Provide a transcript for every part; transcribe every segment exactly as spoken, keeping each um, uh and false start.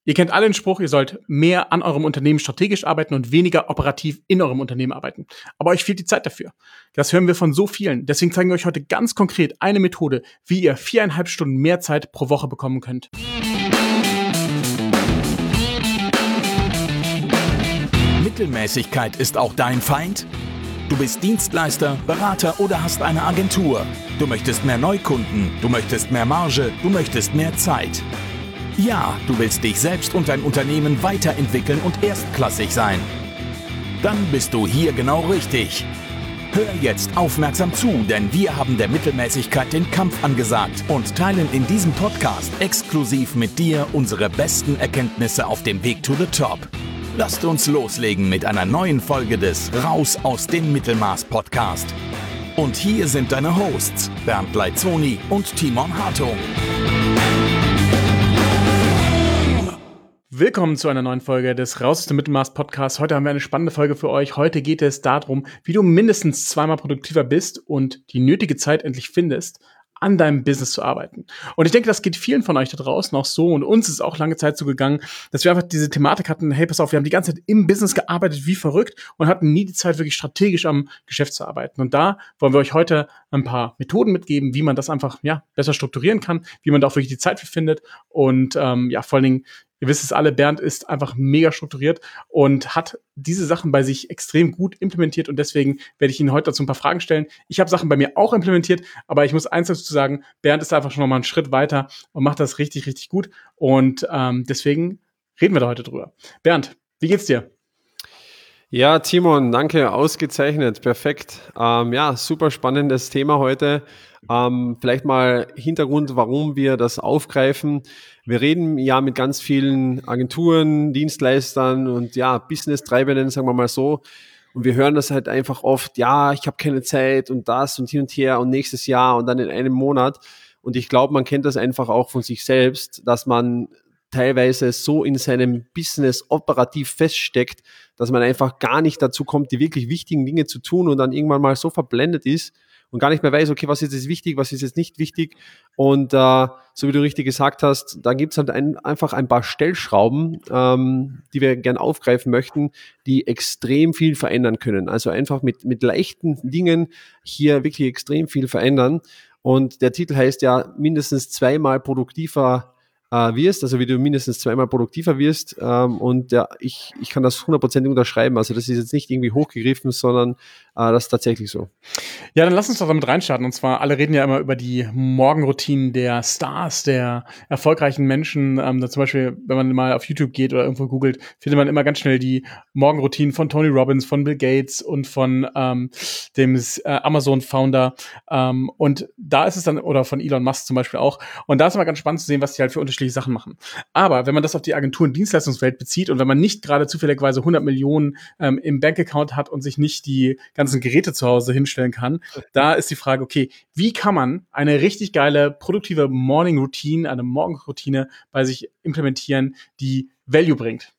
Ihr kennt alle den Spruch, ihr sollt mehr an eurem Unternehmen strategisch arbeiten und weniger operativ in eurem Unternehmen arbeiten. Aber euch fehlt die Zeit dafür. Das hören wir von so vielen. Deswegen zeigen wir euch heute ganz konkret eine Methode, wie ihr viereinhalb Stunden mehr Zeit pro Woche bekommen könnt. Mittelmäßigkeit ist auch dein Feind? Du bist Dienstleister, Berater oder hast eine Agentur. Du möchtest mehr Neukunden, du möchtest mehr Marge, du möchtest mehr Zeit. Ja, du willst dich selbst und dein Unternehmen weiterentwickeln und erstklassig sein. Dann bist du hier genau richtig. Hör jetzt aufmerksam zu, denn wir haben der Mittelmäßigkeit den Kampf angesagt und teilen in diesem Podcast exklusiv mit dir unsere besten Erkenntnisse auf dem Weg to the Top. Lasst uns loslegen mit einer neuen Folge des Raus aus dem Mittelmaß Podcast. Und hier sind deine Hosts, Bernd Leitzoni und Timon Hartung. Willkommen zu einer neuen Folge des Raus aus dem Mittelmaß Podcasts. Heute haben wir eine spannende Folge für euch. Heute geht es darum, wie du mindestens zweimal produktiver bist und die nötige Zeit endlich findest, an deinem Business zu arbeiten. Und ich denke, das geht vielen von euch da draußen auch so, und uns ist auch lange Zeit so gegangen, dass wir einfach diese Thematik hatten, hey, pass auf, wir haben die ganze Zeit im Business gearbeitet wie verrückt und hatten nie die Zeit, wirklich strategisch am Geschäft zu arbeiten. Und da wollen wir euch heute ein paar Methoden mitgeben, wie man das einfach ja besser strukturieren kann, wie man da auch wirklich die Zeit für findet. Und ähm, ja, vor allen Dingen, ihr wisst es alle, Bernd ist einfach mega strukturiert und hat diese Sachen bei sich extrem gut implementiert, und deswegen werde ich Ihnen heute dazu ein paar Fragen stellen. Ich habe Sachen bei mir auch implementiert, aber ich muss eins dazu sagen, Bernd ist einfach schon noch mal einen Schritt weiter und macht das richtig, richtig gut, und ähm, deswegen reden wir da heute drüber. Bernd, wie geht's dir? Ja, Timon, danke, ausgezeichnet, perfekt. Ähm, ja, super spannendes Thema heute. Ähm, vielleicht mal Hintergrund, warum wir das aufgreifen. Wir reden ja mit ganz vielen Agenturen, Dienstleistern und ja, Business-Treibenden, sagen wir mal so. Und wir hören das halt einfach oft, ja, ich habe keine Zeit und das und hin und her und nächstes Jahr und dann in einem Monat. Und ich glaube, man kennt das einfach auch von sich selbst, dass man teilweise so in seinem Business operativ feststeckt, dass man einfach gar nicht dazu kommt, die wirklich wichtigen Dinge zu tun und dann irgendwann mal so verblendet ist und gar nicht mehr weiß, okay, was ist jetzt wichtig, was ist jetzt nicht wichtig. Und äh, so wie du richtig gesagt hast, da gibt's halt ein, einfach ein paar Stellschrauben, ähm, die wir gern aufgreifen möchten, die extrem viel verändern können. Also einfach mit, mit leichten Dingen hier wirklich extrem viel verändern. Und der Titel heißt ja mindestens zweimal produktiver äh, wirst, also wie du mindestens zweimal produktiver wirst. Ähm, und ja, ich, ich kann das hundertprozentig unterschreiben. Also das ist jetzt nicht irgendwie hochgegriffen, sondern äh, das ist tatsächlich so. Ja, dann lass uns doch damit reinstarten. Und zwar, alle reden ja immer über die Morgenroutinen der Stars, der erfolgreichen Menschen. Ähm, da zum Beispiel, wenn man mal auf YouTube geht oder irgendwo googelt, findet man immer ganz schnell die Morgenroutinen von Tony Robbins, von Bill Gates und von ähm, dem äh, Amazon-Founder. Ähm, und da ist es dann, oder von Elon Musk zum Beispiel auch. Und da ist immer ganz spannend zu sehen, was die halt für unterschiedliche Sachen machen. Aber wenn man das auf die Agentur- und Dienstleistungswelt bezieht und wenn man nicht gerade zufälligerweise hundert Millionen ähm, im Bankaccount hat und sich nicht die ganzen Geräte zu Hause hinstellen kann, da ist die Frage, okay, wie kann man eine richtig geile, produktive Morning Routine, eine Morgenroutine bei sich implementieren, die Value bringt?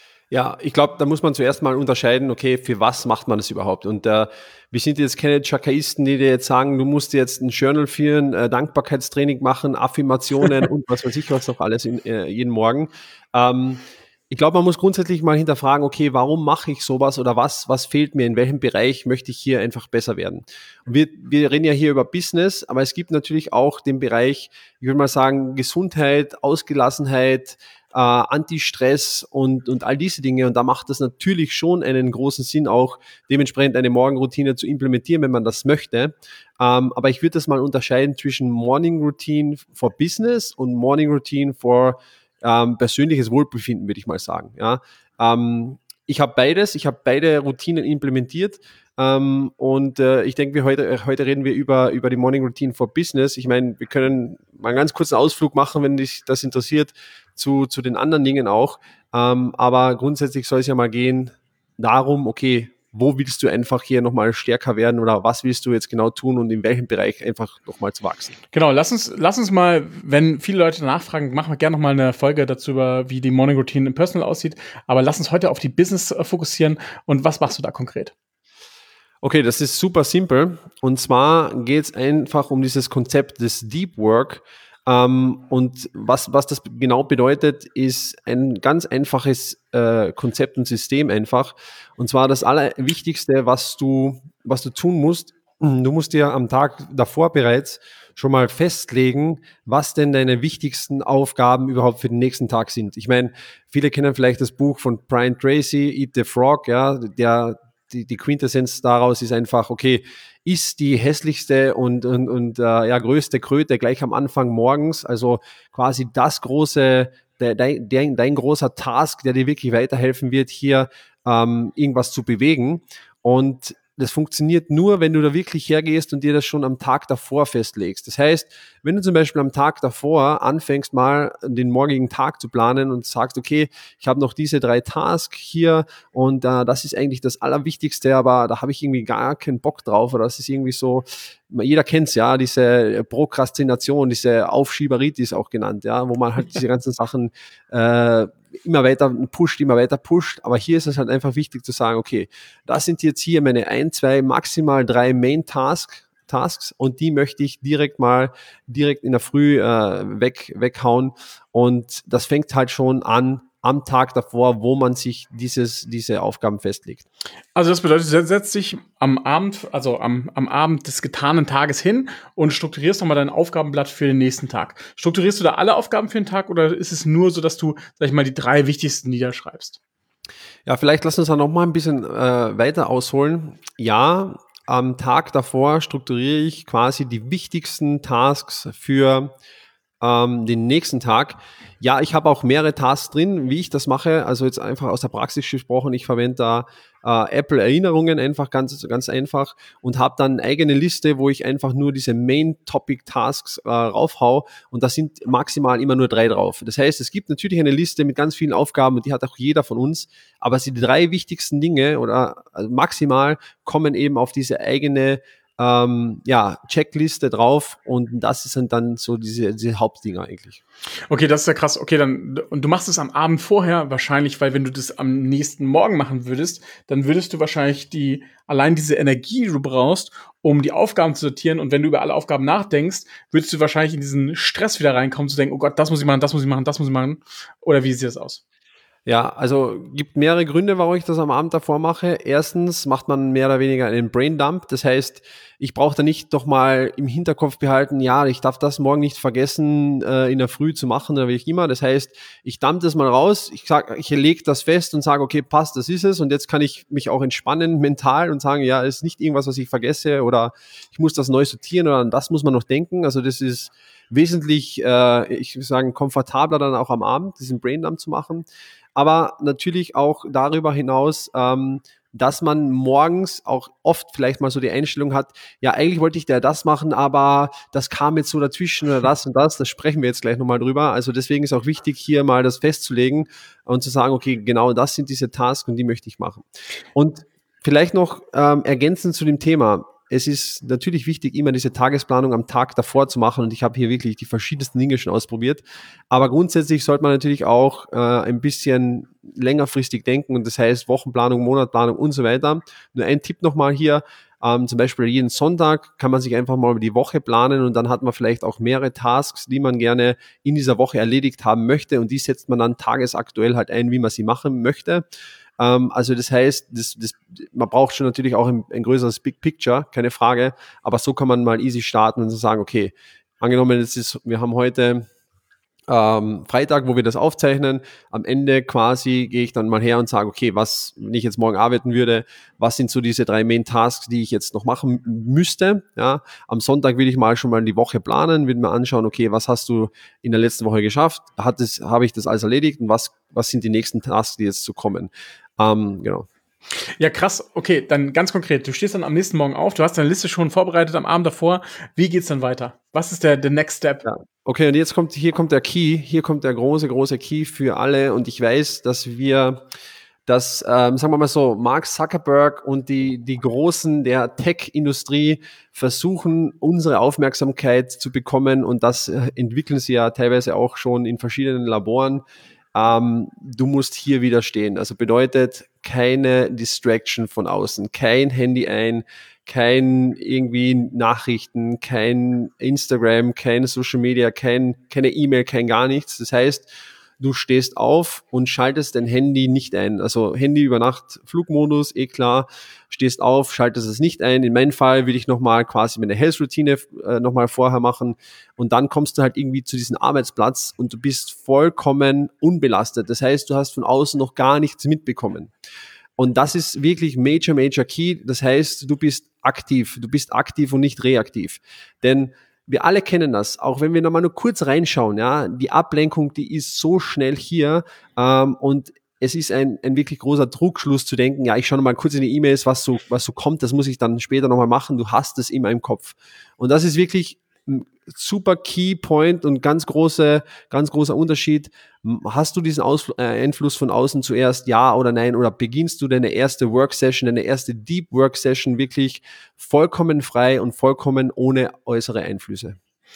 Ja, ich glaube, da muss man zuerst mal unterscheiden, okay, für was macht man das überhaupt? Und äh, wir sind jetzt keine Chakaisten, die dir jetzt sagen, du musst jetzt ein Journal führen, äh, Dankbarkeitstraining machen, Affirmationen und was weiß ich was noch alles in, äh, jeden Morgen. Ähm, ich glaube, man muss grundsätzlich mal hinterfragen, okay, warum mache ich sowas oder was, was fehlt mir, in welchem Bereich möchte ich hier einfach besser werden? Und wir, wir reden ja hier über Business, aber es gibt natürlich auch den Bereich, ich würde mal sagen, Gesundheit, Ausgelassenheit, äh, Anti-Stress und, und all diese Dinge. Und da macht es natürlich schon einen großen Sinn, auch dementsprechend eine Morgenroutine zu implementieren, wenn man das möchte. Ähm, aber ich würde das mal unterscheiden zwischen Morning Routine for Business und Morning Routine for ähm, persönliches Wohlbefinden, würde ich mal sagen. Ja, ähm, ich habe beides, ich habe beide Routinen implementiert. Ähm, und äh, ich denke, wir heute, heute reden wir über, über die Morning Routine for Business. Ich meine, wir können mal einen ganz kurzen Ausflug machen, wenn dich das interessiert, zu, zu den anderen Dingen auch. Ähm, aber grundsätzlich soll es ja mal gehen darum, okay, wo willst du einfach hier nochmal stärker werden oder was willst du jetzt genau tun und in welchem Bereich einfach nochmal zu wachsen? Genau, lass uns, lass uns mal, wenn viele Leute nachfragen, machen wir gerne nochmal eine Folge dazu, über wie die Morning Routine im Personal aussieht. Aber lass uns heute auf die Business äh, fokussieren. Und was machst du da konkret? Okay, das ist super simpel. Und zwar geht es einfach um dieses Konzept des Deep Work. Ähm, und was, was das genau bedeutet, ist ein ganz einfaches äh, Konzept und System einfach. Und zwar das Allerwichtigste, was du, was du tun musst, du musst dir am Tag davor bereits schon mal festlegen, was denn deine wichtigsten Aufgaben überhaupt für den nächsten Tag sind. Ich meine, viele kennen vielleicht das Buch von Brian Tracy, Eat the Frog, ja, der, die, die Quintessenz daraus ist einfach, okay, ist die hässlichste und, und, und äh, ja, größte Kröte gleich am Anfang morgens, also quasi das große, der, dein, dein großer Task, der dir wirklich weiterhelfen wird, hier ähm, irgendwas zu bewegen. Und das funktioniert nur, wenn du da wirklich hergehst und dir das schon am Tag davor festlegst. Das heißt, wenn du zum Beispiel am Tag davor anfängst, mal den morgigen Tag zu planen und sagst, okay, ich habe noch diese drei Tasks hier und äh, das ist eigentlich das Allerwichtigste, aber da habe ich irgendwie gar keinen Bock drauf oder das ist irgendwie so, jeder kennt's ja, diese Prokrastination, diese Aufschieberitis auch genannt, ja, wo man halt diese ganzen Sachen äh, immer weiter pusht, immer weiter pusht. Aber hier ist es halt einfach wichtig zu sagen, okay, das sind jetzt hier meine ein, zwei, maximal drei Main-Tasks Tasks und die möchte ich direkt mal direkt in der Früh äh, weg weghauen. Und das fängt halt schon an am Tag davor, wo man sich dieses, diese Aufgaben festlegt. Also das bedeutet, du setzt dich am Abend, also am, am Abend des getanen Tages hin und strukturierst nochmal dein Aufgabenblatt für den nächsten Tag. Strukturierst du da alle Aufgaben für den Tag oder ist es nur so, dass du, sag ich mal, die drei wichtigsten niederschreibst? Ja, vielleicht lass uns da noch mal ein bisschen äh, weiter ausholen. Ja, am Tag davor strukturiere ich quasi die wichtigsten Tasks für ähm, den nächsten Tag. Ja, ich habe auch mehrere Tasks drin, wie ich das mache. Also jetzt einfach aus der Praxis gesprochen. Ich verwende da äh, Apple-Erinnerungen einfach ganz, ganz einfach und habe dann eine eigene Liste, wo ich einfach nur diese Main-Topic-Tasks äh, raufhau und da sind maximal immer nur drei drauf. Das heißt, es gibt natürlich eine Liste mit ganz vielen Aufgaben und die hat auch jeder von uns, aber die drei wichtigsten Dinge oder also maximal kommen eben auf diese eigene Ähm, ja, Checkliste drauf und das sind dann so diese, diese Hauptdinger eigentlich. Okay, das ist ja krass. Okay, dann, und du machst es am Abend vorher wahrscheinlich, weil wenn du das am nächsten Morgen machen würdest, dann würdest du wahrscheinlich die, allein diese Energie, die du brauchst, um die Aufgaben zu sortieren und wenn du über alle Aufgaben nachdenkst, würdest du wahrscheinlich in diesen Stress wieder reinkommen, zu denken, oh Gott, das muss ich machen, das muss ich machen, das muss ich machen. Oder wie sieht das aus? Ja, also gibt mehrere Gründe, warum ich das am Abend davor mache. Erstens macht man mehr oder weniger einen Braindump. Das heißt, ich brauche da nicht doch mal im Hinterkopf behalten, ja, ich darf das morgen nicht vergessen, äh, in der Früh zu machen oder wie ich immer. Das heißt, ich dump das mal raus, ich sag, ich lege das fest und sage, okay, passt, das ist es. Und jetzt kann ich mich auch entspannen mental und sagen, ja, es ist nicht irgendwas, was ich vergesse oder ich muss das neu sortieren oder an das muss man noch denken. Also das ist wesentlich, äh, ich würde sagen, komfortabler dann auch am Abend, diesen Braindump zu machen. Aber natürlich auch darüber hinaus, ähm, dass man morgens auch oft vielleicht mal so die Einstellung hat, ja, eigentlich wollte ich da das machen, aber das kam jetzt so dazwischen oder das und das, das sprechen wir jetzt gleich nochmal drüber. Also deswegen ist auch wichtig, hier mal das festzulegen und zu sagen, okay, genau das sind diese Tasks und die möchte ich machen. Und vielleicht noch ähm, ergänzend zu dem Thema. Es ist natürlich wichtig, immer diese Tagesplanung am Tag davor zu machen und ich habe hier wirklich die verschiedensten Dinge schon ausprobiert. Aber grundsätzlich sollte man natürlich auch äh, ein bisschen längerfristig denken und das heißt Wochenplanung, Monatplanung und so weiter. Nur ein Tipp nochmal hier, ähm, zum Beispiel jeden Sonntag kann man sich einfach mal über die Woche planen und dann hat man vielleicht auch mehrere Tasks, die man gerne in dieser Woche erledigt haben möchte und die setzt man dann tagesaktuell halt ein, wie man sie machen möchte. Also das heißt, das, das, man braucht schon natürlich auch ein, ein größeres Big Picture, keine Frage, aber so kann man mal easy starten und so sagen, okay, angenommen, jetzt ist, wir haben heute ähm, Freitag, wo wir das aufzeichnen, am Ende quasi gehe ich dann mal her und sage, okay, was, wenn ich jetzt morgen arbeiten würde, was sind so diese drei Main Tasks, die ich jetzt noch machen müsste, ja, am Sonntag will ich mal schon mal die Woche planen, will mir anschauen, okay, was hast du in der letzten Woche geschafft, hat es, habe ich das alles erledigt und was, was sind die nächsten Tasks, die jetzt zu kommen. Ähm, genau. Ja, krass. Okay, dann ganz konkret. Du stehst dann am nächsten Morgen auf, du hast deine Liste schon vorbereitet am Abend davor. Wie geht's dann weiter? Was ist der, der Next Step? Ja. Okay, und jetzt kommt, hier kommt der Key, hier kommt der große, große Key für alle und ich weiß, dass wir, dass, ähm, sagen wir mal so, Mark Zuckerberg und die, die Großen der Tech-Industrie versuchen, unsere Aufmerksamkeit zu bekommen und das entwickeln sie ja teilweise auch schon in verschiedenen Laboren. Ähm, du musst hier widerstehen. Also bedeutet keine Distraction von außen, kein Handy ein, kein irgendwie Nachrichten, kein Instagram, kein Social Media, kein, keine E-Mail, kein gar nichts. Das heißt, du stehst auf und schaltest dein Handy nicht ein. Also Handy über Nacht, Flugmodus, eh klar, stehst auf, schaltest es nicht ein. In meinem Fall will ich nochmal quasi meine Health-Routine äh, nochmal vorher machen und dann kommst du halt irgendwie zu diesem Arbeitsplatz und du bist vollkommen unbelastet. Das heißt, du hast von außen noch gar nichts mitbekommen. Und das ist wirklich major, major key. Das heißt, du bist aktiv. Du bist aktiv und nicht reaktiv. Denn wir alle kennen das, auch wenn wir nochmal nur kurz reinschauen, ja, die Ablenkung, die ist so schnell hier ähm, und es ist ein, ein wirklich großer Trugschluss zu denken, ja, ich schaue nochmal kurz in die E-Mails, was so, was so kommt, das muss ich dann später nochmal machen, du hast es immer im Kopf. Und das ist wirklich ein super Key Point und ganz große, ganz großer Unterschied. Hast du diesen Ausfl- äh, Einfluss von außen zuerst, ja oder nein, oder beginnst du deine erste Work Session, deine erste Deep Work Session wirklich vollkommen frei und vollkommen ohne äußere Einflüsse?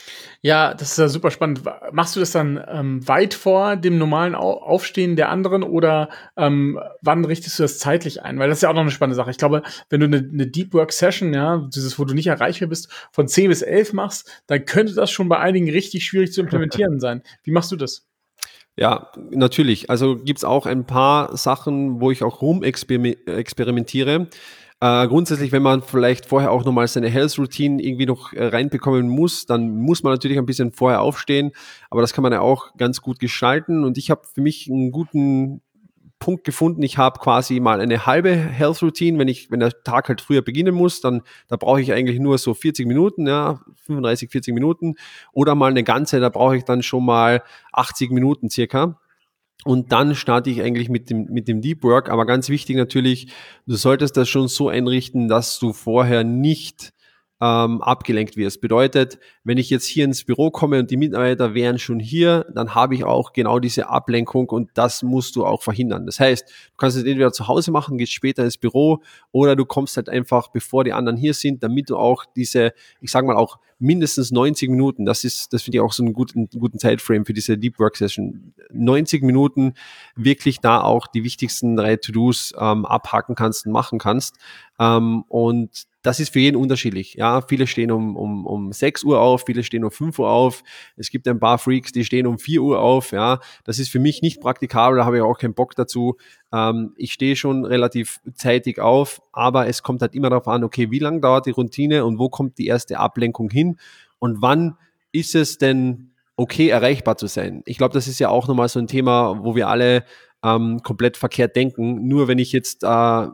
Ja, das ist ja super spannend. Machst du das dann ähm, weit vor dem normalen Au- Aufstehen der anderen oder ähm, wann richtest du das zeitlich ein? Weil das ist ja auch noch eine spannende Sache. Ich glaube, wenn du eine, eine Deep Work Session, ja, dieses, wo du nicht erreichbar bist, von zehn bis elf machst, dann könnte das schon bei einigen richtig schwierig zu implementieren sein. Wie machst du das? Ja, natürlich. Also gibt's auch ein paar Sachen, wo ich auch rum experime- experimentiere. Äh, grundsätzlich, wenn man vielleicht vorher auch nochmal seine Health-Routine irgendwie noch äh, reinbekommen muss, dann muss man natürlich ein bisschen vorher aufstehen, aber das kann man ja auch ganz gut gestalten und ich habe für mich einen guten Punkt gefunden. Ich habe quasi mal eine halbe Health Routine, wenn ich, wenn der Tag halt früher beginnen muss, dann da brauche ich eigentlich nur so vierzig Minuten, ja, fünfunddreißig, vierzig Minuten oder mal eine ganze, da brauche ich dann schon mal achtzig Minuten circa. Und dann starte ich eigentlich mit dem, mit dem Deep Work. Aber ganz wichtig natürlich, du solltest das schon so einrichten, dass du vorher nicht ähm, abgelenkt wirst. Bedeutet, wenn ich jetzt hier ins Büro komme und die Mitarbeiter wären schon hier, dann habe ich auch genau diese Ablenkung und das musst du auch verhindern. Das heißt, du kannst es entweder zu Hause machen, gehst später ins Büro oder du kommst halt einfach, bevor die anderen hier sind, damit du auch diese, ich sage mal auch mindestens neunzig Minuten, das ist, das finde ich auch so einen guten, guten Zeitframe für diese Deep Work Session. neunzig Minuten wirklich da auch die wichtigsten drei To-Dos ähm, abhaken kannst und machen kannst. Ähm, und das ist für jeden unterschiedlich. Ja, viele stehen um, um, um sechs Uhr auf, viele stehen um fünf Uhr auf. Es gibt ein paar Freaks, die stehen um vier Uhr auf. Ja, das ist für mich nicht praktikabel, da habe ich auch keinen Bock dazu. Ähm, ich stehe schon relativ zeitig auf, aber es kommt halt immer darauf an, okay, wie lange dauert die Routine und wo kommt die erste Ablenkung hin und wann ist es denn okay, erreichbar zu sein? Ich glaube, das ist ja auch nochmal so ein Thema, wo wir alle ähm, komplett verkehrt denken. Nur wenn ich jetzt äh,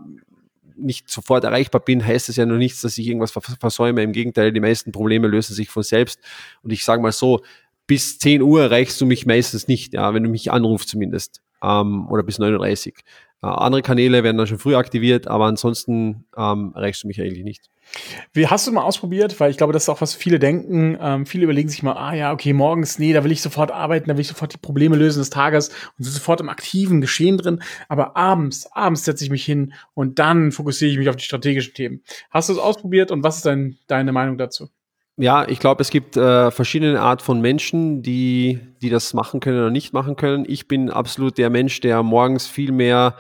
nicht sofort erreichbar bin, heißt das ja noch nichts, dass ich irgendwas versäume. Im Gegenteil, die meisten Probleme lösen sich von selbst. Und ich sage mal so, bis zehn Uhr erreichst du mich meistens nicht, ja, wenn du mich anrufst zumindest. Ähm, oder bis neun Uhr dreißig. Äh, andere Kanäle werden dann schon früh aktiviert, aber ansonsten ähm, erreichst du mich eigentlich nicht. Wie hast du mal ausprobiert? Weil ich glaube, das ist auch, was viele denken. Ähm, viele überlegen sich mal, ah ja, okay, morgens, nee, da will ich sofort arbeiten, da will ich sofort die Probleme lösen des Tages und sind sofort im aktiven Geschehen drin. Aber abends, abends setze ich mich hin und dann fokussiere ich mich auf die strategischen Themen. Hast du es ausprobiert und was ist dein, deine Meinung dazu? Ja, ich glaube, es gibt äh, verschiedene Art von Menschen, die, die das machen können oder nicht machen können. Ich bin absolut der Mensch, der morgens viel mehr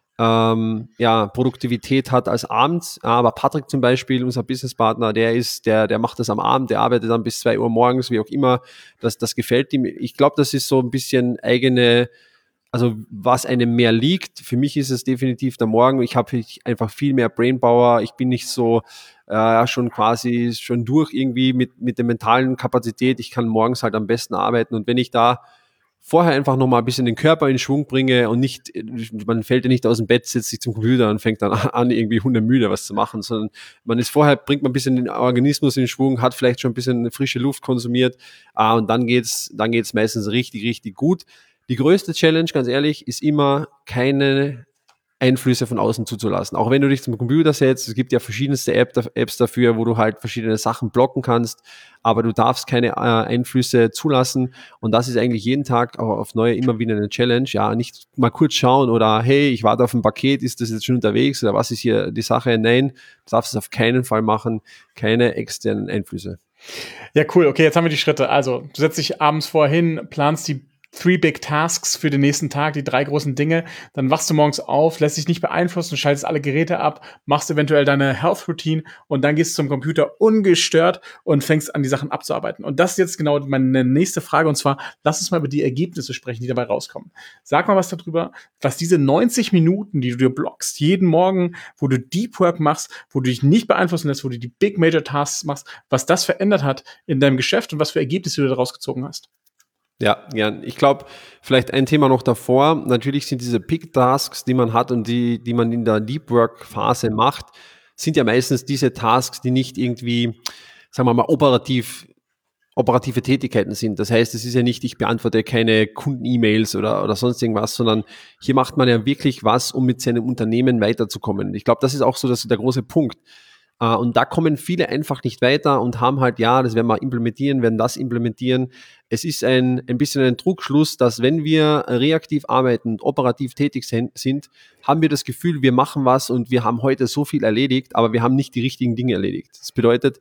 ähm, ja, Produktivität hat als abends. Aber Patrick zum Beispiel, unser Businesspartner, der ist, der, der macht das am Abend, der arbeitet dann bis zwei Uhr morgens, wie auch immer. Das, das gefällt ihm. Ich glaube, das ist so ein bisschen eigene, also was einem mehr liegt. Für mich ist es definitiv der Morgen. Ich habe einfach viel mehr Brainpower. Ich bin nicht so äh, schon quasi schon durch irgendwie mit, mit der mentalen Kapazität. Ich kann morgens halt am besten arbeiten. Und wenn ich da vorher einfach nochmal ein bisschen den Körper in Schwung bringe und nicht, man fällt ja nicht aus dem Bett, setzt sich zum Computer und fängt dann an, irgendwie hundemüde was zu machen, sondern man ist vorher, bringt man ein bisschen den Organismus in Schwung, hat vielleicht schon ein bisschen frische Luft konsumiert äh, und dann geht's, dann geht's meistens richtig, richtig gut. Die größte Challenge, ganz ehrlich, ist immer keine Einflüsse von außen zuzulassen. Auch wenn du dich zum Computer setzt, es gibt ja verschiedenste App, Apps dafür, wo du halt verschiedene Sachen blocken kannst, aber du darfst keine äh, Einflüsse zulassen und das ist eigentlich jeden Tag auch auf neue immer wieder eine Challenge. Ja, nicht mal kurz schauen oder hey, ich warte auf ein Paket, ist das jetzt schon unterwegs oder was ist hier die Sache? Nein, du darfst es auf keinen Fall machen, keine externen Einflüsse. Ja, cool. Okay, jetzt haben wir die Schritte. Also, du setzt dich abends vorher hin, planst die Three Big Tasks für den nächsten Tag, die drei großen Dinge. Dann wachst du morgens auf, lässt dich nicht beeinflussen, schaltest alle Geräte ab, machst eventuell deine Health Routine und dann gehst du zum Computer ungestört und fängst an, die Sachen abzuarbeiten. Und das ist jetzt genau meine nächste Frage, und zwar, lass uns mal über die Ergebnisse sprechen, die dabei rauskommen. Sag mal was darüber, was diese neunzig Minuten, die du dir blockst, jeden Morgen, wo du Deep Work machst, wo du dich nicht beeinflussen lässt, wo du die Big Major Tasks machst, was das verändert hat in deinem Geschäft und was für Ergebnisse du daraus gezogen hast. Ja, ja, ich glaube, vielleicht ein Thema noch davor. Natürlich sind diese Pick-Tasks, die man hat und die, die man in der Deep Work-Phase macht, sind ja meistens diese Tasks, die nicht irgendwie, sagen wir mal, operativ, operative Tätigkeiten sind. Das heißt, es ist ja nicht, ich beantworte keine Kunden-E-Mails oder, oder sonst irgendwas, sondern hier macht man ja wirklich was, um mit seinem Unternehmen weiterzukommen. Ich glaube, das ist auch so das, der große Punkt. Uh, und da kommen viele einfach nicht weiter und haben halt, ja, das werden wir implementieren, werden das implementieren. Es ist ein, ein bisschen ein Trugschluss, dass wenn wir reaktiv arbeiten und operativ tätig sind, haben wir das Gefühl, wir machen was und wir haben heute so viel erledigt, aber wir haben nicht die richtigen Dinge erledigt. Das bedeutet,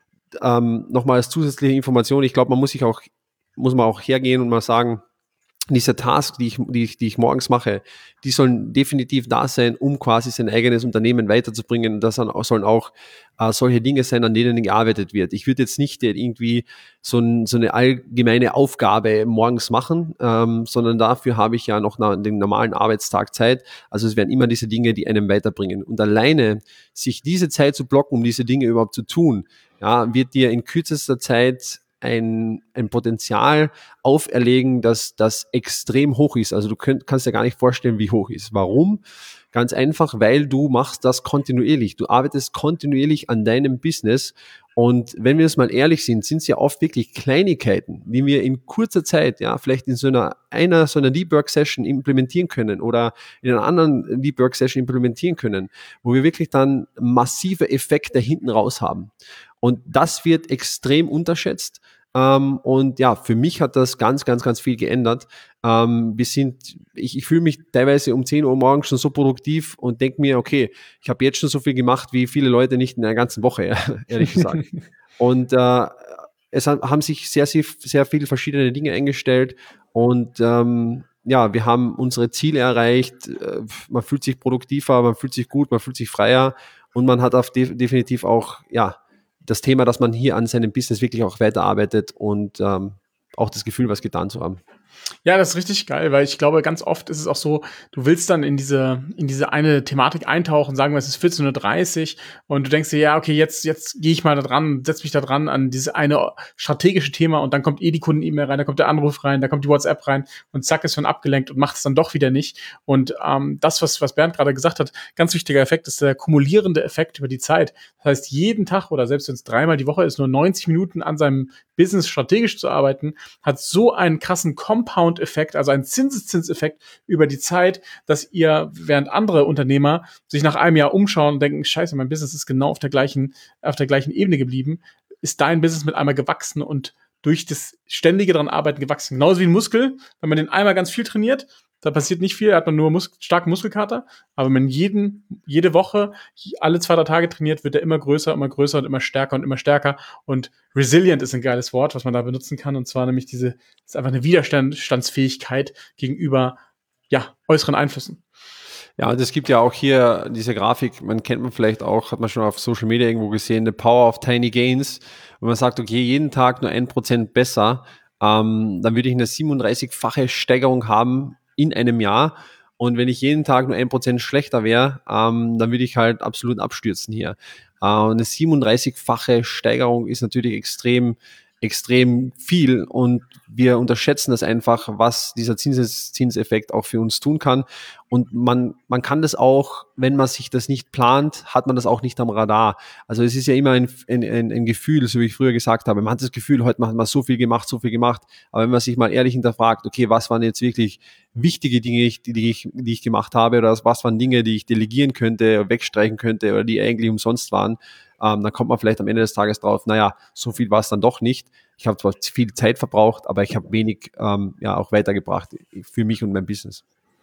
ähm, nochmal als zusätzliche Information, ich glaube, man muss sich auch, muss man auch hergehen und mal sagen, diese Task, die ich, die ich, die ich morgens mache, die sollen definitiv da sein, um quasi sein eigenes Unternehmen weiterzubringen. Das sollen auch äh, solche Dinge sein, an denen gearbeitet wird. Ich würde jetzt nicht irgendwie so, ein, so eine allgemeine Aufgabe morgens machen, ähm, sondern dafür habe ich ja noch na, den normalen Arbeitstag Zeit. Also es werden immer diese Dinge, die einem weiterbringen. Und alleine sich diese Zeit zu blocken, um diese Dinge überhaupt zu tun, ja, wird dir in kürzester Zeit Ein, ein Potenzial auferlegen, das, das extrem hoch ist. Also du könnt, kannst dir gar nicht vorstellen, wie hoch ist. Warum? Ganz einfach, weil du machst das kontinuierlich. Du arbeitest kontinuierlich an deinem Business. Und wenn wir jetzt mal ehrlich sind, sind es ja oft wirklich Kleinigkeiten, die wir in kurzer Zeit, ja, vielleicht in so einer, einer so einer Deep Work Session implementieren können oder in einer anderen Deep Work Session implementieren können, wo wir wirklich dann massive Effekte hinten raus haben. Und das wird extrem unterschätzt. Ähm, und ja, für mich hat das ganz, ganz, ganz viel geändert. Ähm, wir sind, ich, ich fühle mich teilweise um zehn Uhr morgens schon so produktiv und denke mir, okay, ich habe jetzt schon so viel gemacht, wie viele Leute nicht in der ganzen Woche, ehrlich gesagt. Und äh, es haben sich sehr, sehr, sehr viele verschiedene Dinge eingestellt und ähm, ja, wir haben unsere Ziele erreicht. Man fühlt sich produktiver, man fühlt sich gut, man fühlt sich freier und man hat auf de- definitiv auch, ja, das Thema, dass man hier an seinem Business wirklich auch weiterarbeitet und ähm, auch das Gefühl, was getan zu haben. Ja, das ist richtig geil, weil ich glaube, ganz oft ist es auch so, du willst dann in diese in diese eine Thematik eintauchen, sagen wir, es ist vierzehn Uhr dreißig und du denkst dir, ja, okay, jetzt jetzt gehe ich mal da dran, setz mich da dran an dieses eine strategische Thema und dann kommt eh die Kunden-E-Mail rein, da kommt der Anruf rein, da kommt die WhatsApp rein und zack, ist schon abgelenkt und macht es dann doch wieder nicht. Und ähm, das, was was Bernd gerade gesagt hat, ganz wichtiger Effekt, ist der kumulierende Effekt über die Zeit. Das heißt, jeden Tag oder selbst wenn es dreimal die Woche ist, nur neunzig Minuten an seinem Business strategisch zu arbeiten, hat so einen krassen Compound-Effekt, also einen Zinseszinseffekt über die Zeit, dass ihr, während andere Unternehmer sich nach einem Jahr umschauen und denken, scheiße, mein Business ist genau auf der gleichen, auf der gleichen Ebene geblieben, ist dein Business mit einmal gewachsen und durch das ständige dran arbeiten gewachsen. Genauso wie ein Muskel, wenn man den einmal ganz viel trainiert, da passiert nicht viel, da hat man nur Mus- starken Muskelkater, aber wenn man jeden, jede Woche, alle zwei, drei Tage trainiert, wird er immer größer, immer größer und immer stärker und immer stärker und resilient ist ein geiles Wort, was man da benutzen kann und zwar nämlich diese, ist einfach eine Widerstandsfähigkeit gegenüber, ja, äußeren Einflüssen. Ja, und es gibt ja auch hier diese Grafik, man kennt man vielleicht auch, hat man schon auf Social Media irgendwo gesehen, the power of tiny gains, wenn man sagt, okay, jeden Tag nur ein Prozent besser, ähm, dann würde ich eine siebenunddreißig-fache Steigerung haben in einem Jahr. Und wenn ich jeden Tag nur ein Prozent schlechter wäre, ähm, dann würde ich halt absolut abstürzen hier. Äh, eine siebenunddreißig-fache Steigerung ist natürlich extrem, extrem viel und wir unterschätzen das einfach, was dieser Zins- Zinseffekt auch für uns tun kann. Und man, man kann das auch, wenn man sich das nicht plant, hat man das auch nicht am Radar. Also es ist ja immer ein, ein, ein Gefühl, so wie ich früher gesagt habe. Man hat das Gefühl, heute hat man so viel gemacht, so viel gemacht. Aber wenn man sich mal ehrlich hinterfragt, okay, was waren jetzt wirklich wichtige Dinge, die, die, ich, die ich gemacht habe oder was waren Dinge, die ich delegieren könnte, wegstreichen könnte oder die eigentlich umsonst waren, ähm, dann kommt man vielleicht am Ende des Tages drauf, naja, so viel war es dann doch nicht. Ich habe zwar viel Zeit verbraucht, aber ich habe wenig ähm, ja auch weitergebracht für mich und mein Business.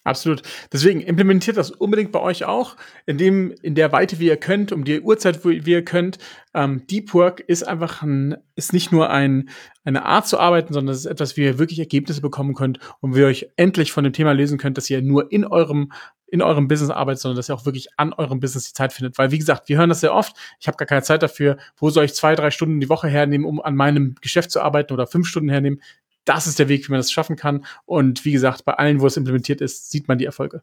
Absolut. Deswegen implementiert das unbedingt bei euch auch, in dem, in der Weite, wie ihr könnt, um die Uhrzeit, wie ihr könnt. Ähm, Deep Work ist einfach ein, ist nicht nur ein, eine Art zu arbeiten, sondern es ist etwas, wie ihr wirklich Ergebnisse bekommen könnt und wie ihr euch endlich von dem Thema lösen könnt, dass ihr nur in eurem in eurem Business arbeitet, sondern dass ihr auch wirklich an eurem Business die Zeit findet. Weil, wie gesagt, wir hören das sehr oft. Ich habe gar keine Zeit dafür. Wo soll ich zwei, drei Stunden die Woche hernehmen, um an meinem Geschäft zu arbeiten oder fünf Stunden hernehmen? Das ist der Weg, wie man das schaffen kann. Und wie gesagt, bei allen, wo es implementiert ist, sieht man die Erfolge.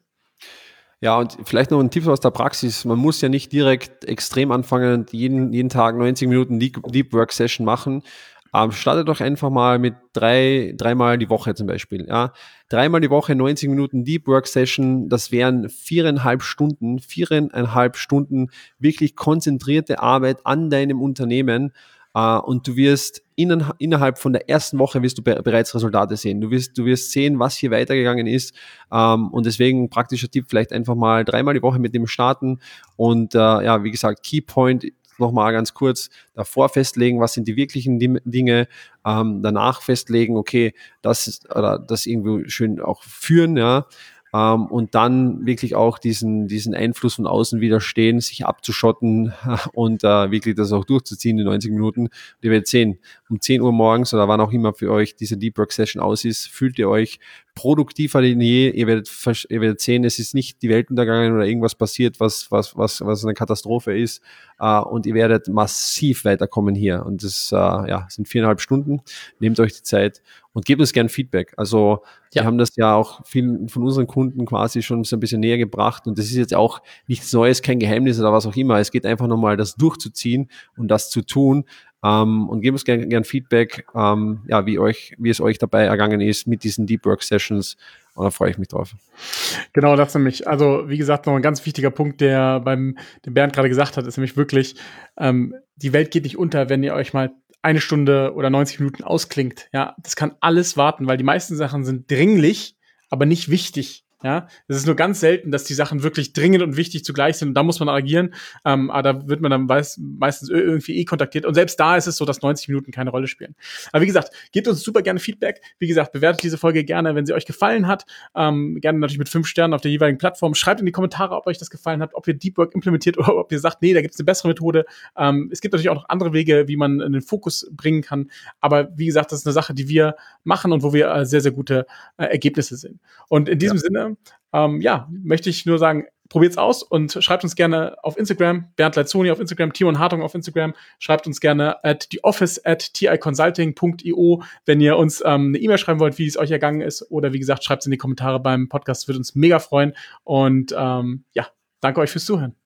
Ja, und vielleicht noch ein Tipp aus der Praxis. Man muss ja nicht direkt extrem anfangen und jeden, jeden Tag neunzig Minuten Deep, Deep Work Session machen. Ähm, startet doch einfach mal mit drei, dreimal die Woche zum Beispiel. Ja, dreimal die Woche neunzig Minuten Deep Work Session. Das wären viereinhalb Stunden, viereinhalb Stunden wirklich konzentrierte Arbeit an deinem Unternehmen. Uh, und du wirst innen, innerhalb von der ersten Woche wirst du be- bereits Resultate sehen. Du wirst, du wirst sehen, was hier weitergegangen ist. Um, und deswegen praktischer Tipp, vielleicht einfach mal dreimal die Woche mit dem starten. Und uh, ja, wie gesagt, Keypoint nochmal ganz kurz davor festlegen, was sind die wirklichen Dim- Dinge, um, danach festlegen, okay, das ist, oder das irgendwie schön auch führen, ja. Um, und dann wirklich auch diesen, diesen Einfluss von außen widerstehen, sich abzuschotten und uh, wirklich das auch durchzuziehen, die neunzig Minuten. Und ihr werdet sehen, um zehn Uhr morgens oder wann auch immer für euch diese Deep Work Session aus ist, fühlt ihr euch produktiver denn je. Ihr werdet, ihr werdet sehen, es ist nicht die Welt untergegangen oder irgendwas passiert, was, was, was, was eine Katastrophe ist. Uh, und ihr werdet massiv weiterkommen hier. Und das uh, ja, sind viereinhalb Stunden. Nehmt euch die Zeit und gebt uns gern Feedback. Also ja. Wir haben das ja auch vielen von unseren Kunden quasi schon so ein bisschen näher gebracht. Und das ist jetzt auch nichts Neues, kein Geheimnis oder was auch immer. Es geht einfach nochmal, das durchzuziehen und das zu tun. Um, und gebt uns gern, gern Feedback, um, ja, wie euch, wie es euch dabei ergangen ist mit diesen Deep Work Sessions. Und da freue ich mich drauf. Genau, das nämlich. Also, wie gesagt, noch ein ganz wichtiger Punkt, der beim, den Bernd gerade gesagt hat, ist nämlich wirklich, ähm, die Welt geht nicht unter, wenn ihr euch mal eine Stunde oder neunzig Minuten ausklingt. Ja, das kann alles warten, weil die meisten Sachen sind dringlich, aber nicht wichtig. Ja, es ist nur ganz selten, dass die Sachen wirklich dringend und wichtig zugleich sind und da muss man agieren, ähm, aber da wird man dann weiß, meistens irgendwie eh kontaktiert und selbst da ist es so, dass neunzig Minuten keine Rolle spielen. Aber wie gesagt, gebt uns super gerne Feedback. Wie gesagt, bewertet diese Folge gerne, wenn sie euch gefallen hat. Ähm, gerne natürlich mit fünf Sternen auf der jeweiligen Plattform. Schreibt in die Kommentare, ob euch das gefallen hat, ob ihr Deep Work implementiert oder ob ihr sagt, nee, da gibt es eine bessere Methode. Ähm, es gibt natürlich auch noch andere Wege, wie man in den Fokus bringen kann. Aber wie gesagt, das ist eine Sache, die wir machen und wo wir äh, sehr, sehr gute äh, Ergebnisse sehen. Und in diesem ja. Sinne Ähm, ja, möchte ich nur sagen, probiert's aus und schreibt uns gerne auf Instagram, Bernd Leitzoni auf Instagram, Timon Hartung auf Instagram, schreibt uns gerne at theoffice at ticonsulting punkt io, wenn ihr uns ähm, eine E-Mail schreiben wollt, wie es euch ergangen ist oder wie gesagt, schreibt es in die Kommentare beim Podcast, würde uns mega freuen und ähm, ja, danke euch fürs Zuhören.